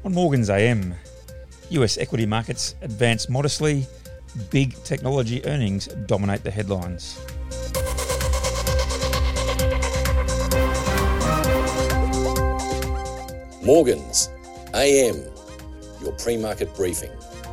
On Morgan's AM, US equity markets advance modestly, big technology earnings dominate the headlines. Morgan's AM, your pre-market briefing.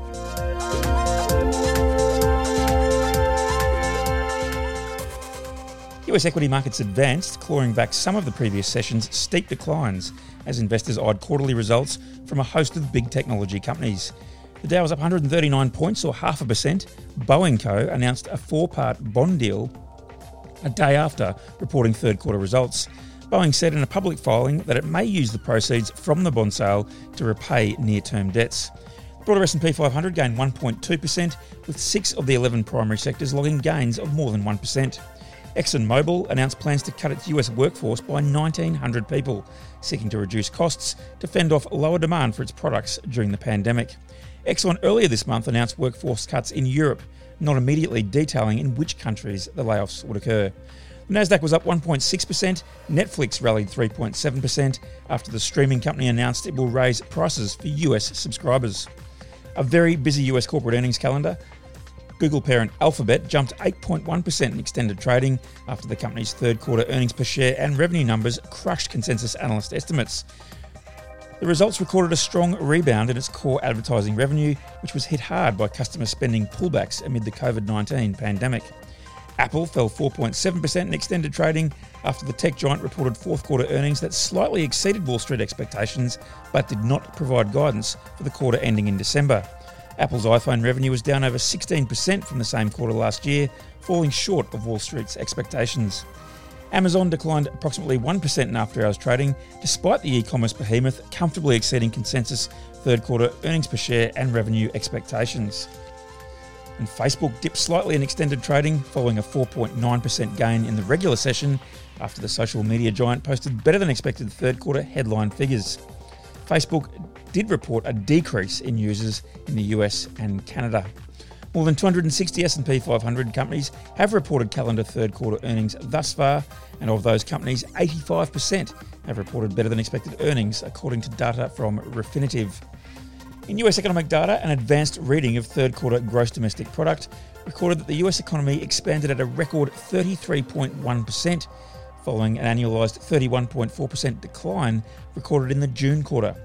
US equity markets advanced, clawing back some of the previous session's steep declines as investors eyed quarterly results from a host of big technology companies. The Dow was up 139 points, or 0.5%. Boeing Co. announced a 4-part bond deal a day after reporting third quarter results. Boeing said in a public filing that it may use the proceeds from the bond sale to repay near-term debts. The broader S&P 500 gained 1.2%, with 6 of the 11 primary sectors logging gains of more than 1%. ExxonMobil announced plans to cut its US workforce by 1,900 people, seeking to reduce costs to fend off lower demand for its products during the pandemic. Exxon earlier this month announced workforce cuts in Europe, not immediately detailing in which countries the layoffs would occur. The Nasdaq was up 1.6%, Netflix rallied 3.7% after the streaming company announced it will raise prices for US subscribers. A very busy US corporate earnings calendar. Google parent Alphabet jumped 8.1% in extended trading after the company's third quarter earnings per share and revenue numbers crushed consensus analyst estimates. The results recorded a strong rebound in its core advertising revenue, which was hit hard by customer spending pullbacks amid the COVID-19 pandemic. Apple fell 4.7% in extended trading after the tech giant reported fourth quarter earnings that slightly exceeded Wall Street expectations but did not provide guidance for the quarter ending in December. Apple's iPhone revenue was down over 16% from the same quarter last year, falling short of Wall Street's expectations. Amazon declined approximately 1% in after-hours trading, despite the e-commerce behemoth comfortably exceeding consensus third quarter earnings per share and revenue expectations. And Facebook dipped slightly in extended trading, following a 4.9% gain in the regular session after the social media giant posted better than expected third quarter headline figures. Facebook did report a decrease in users in the US and Canada. More than 260 S&P 500 companies have reported calendar third quarter earnings thus far, and of those companies, 85% have reported better than expected earnings, according to data from Refinitiv. In US economic data, an advanced reading of third quarter gross domestic product recorded that the US economy expanded at a record 33.1%, following an annualised 31.4% decline recorded in the June quarter.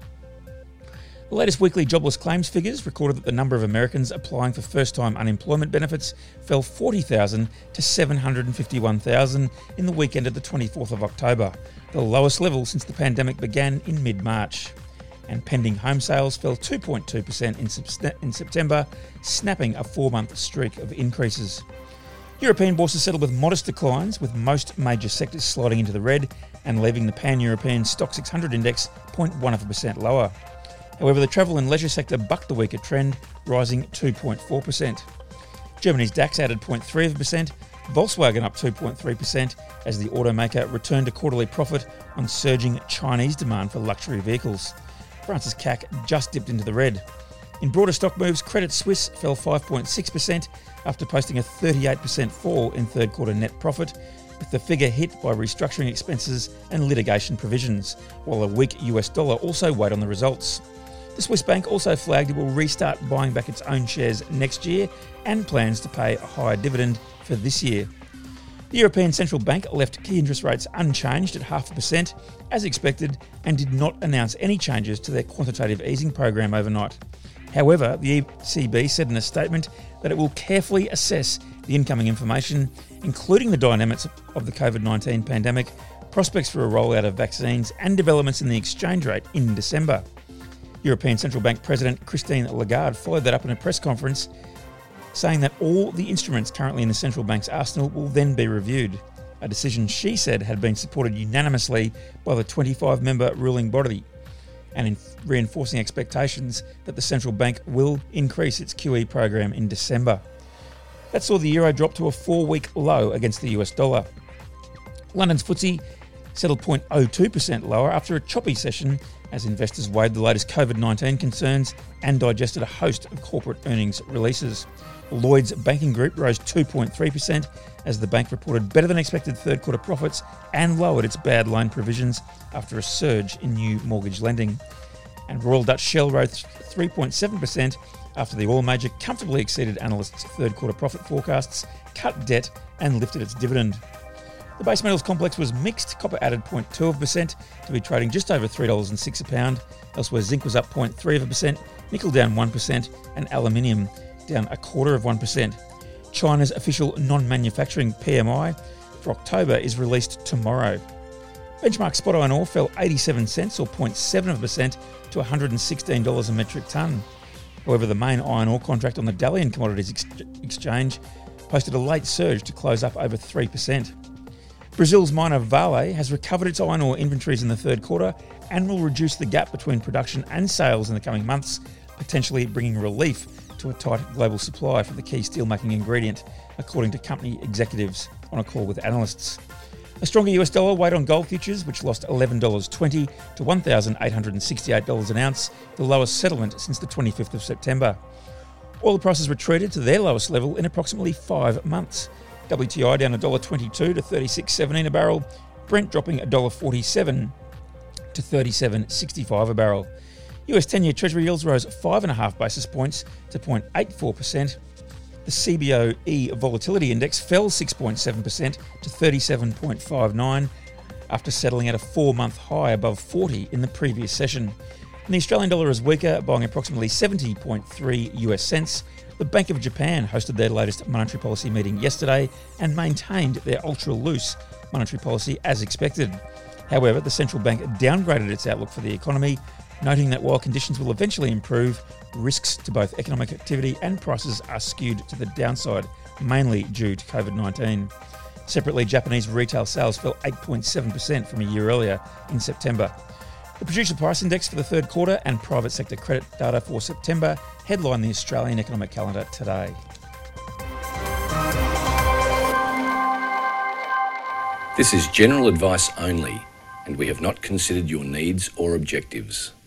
The latest weekly jobless claims figures recorded that the number of Americans applying for first-time unemployment benefits fell 40,000 to 751,000 in the weekend of the 24th of October, the lowest level since the pandemic began in mid-March. And pending home sales fell 2.2% in September, snapping a 4-month streak of increases. European bourses settled with modest declines, with most major sectors sliding into the red and leaving the pan-European Stock 600 index 0.1% lower. However, the travel and leisure sector bucked the weaker trend, rising 2.4%. Germany's DAX added 0.3%, Volkswagen up 2.3% as the automaker returned to quarterly profit on surging Chinese demand for luxury vehicles. France's CAC just dipped into the red. In broader stock moves, Credit Suisse fell 5.6% after posting a 38% fall in third quarter net profit, with the figure hit by restructuring expenses and litigation provisions, while a weak US dollar also weighed on the results. The Swiss bank also flagged it will restart buying back its own shares next year and plans to pay a higher dividend for this year. The European Central Bank left key interest rates unchanged at 0.5% as expected and did not announce any changes to their quantitative easing program overnight. However, the ECB said in a statement that it will carefully assess the incoming information, including the dynamics of the COVID-19 pandemic, prospects for a rollout of vaccines and developments in the exchange rate in December. European Central Bank President Christine Lagarde followed that up in a press conference, saying that all the instruments currently in the central bank's arsenal will then be reviewed, a decision she said had been supported unanimously by the 25-member ruling body, and in reinforcing expectations that the central bank will increase its QE program in December. That saw the euro drop to a 4-week low against the US dollar. London's FTSE settled 0.02% lower after a choppy session as investors weighed the latest COVID-19 concerns and digested a host of corporate earnings releases. Lloyds Banking Group rose 2.3% as the bank reported better than expected third quarter profits and lowered its bad loan provisions after a surge in new mortgage lending. And Royal Dutch Shell rose 3.7% after the oil major comfortably exceeded analysts' third quarter profit forecasts, cut debt and lifted its dividend. The base metals complex was mixed. Copper added 0.2% to be trading just over $3.06 a pound. Elsewhere, zinc was up 0.3%, nickel down 1%, and aluminium down 0.25%. China's official non-manufacturing PMI for October is released tomorrow. Benchmark spot iron ore fell 87 cents or 0.7% to $116 a metric tonne. However, the main iron ore contract on the Dalian Commodities Exchange posted a late surge to close up over 3%. Brazil's miner Vale has recovered its iron ore inventories in the third quarter and will reduce the gap between production and sales in the coming months, potentially bringing relief to a tight global supply for the key steelmaking ingredient, according to company executives on a call with analysts. A stronger US dollar weighed on gold futures, which lost $11.20 to $1,868 an ounce, the lowest settlement since the 25th of September. Oil prices retreated to their lowest level in approximately 5 months. WTI down $1.22 to $36.17 a barrel, Brent dropping $1.47 to $37.65 a barrel. US 10-year Treasury yields rose 5.5 basis points to 0.84%. The CBOE Volatility Index fell 6.7% to 37.59 after settling at a 4-month high above 40 in the previous session. And the Australian dollar is weaker, buying approximately 70.3 US cents. The Bank of Japan hosted their latest monetary policy meeting yesterday and maintained their ultra-loose monetary policy as expected. However, the central bank downgraded its outlook for the economy, noting that while conditions will eventually improve, risks to both economic activity and prices are skewed to the downside, mainly due to COVID-19. Separately, Japanese retail sales fell 8.7% from a year earlier in September. The producer price index for the third quarter and private sector credit data for September headline the Australian economic calendar today. This is general advice only, and we have not considered your needs or objectives.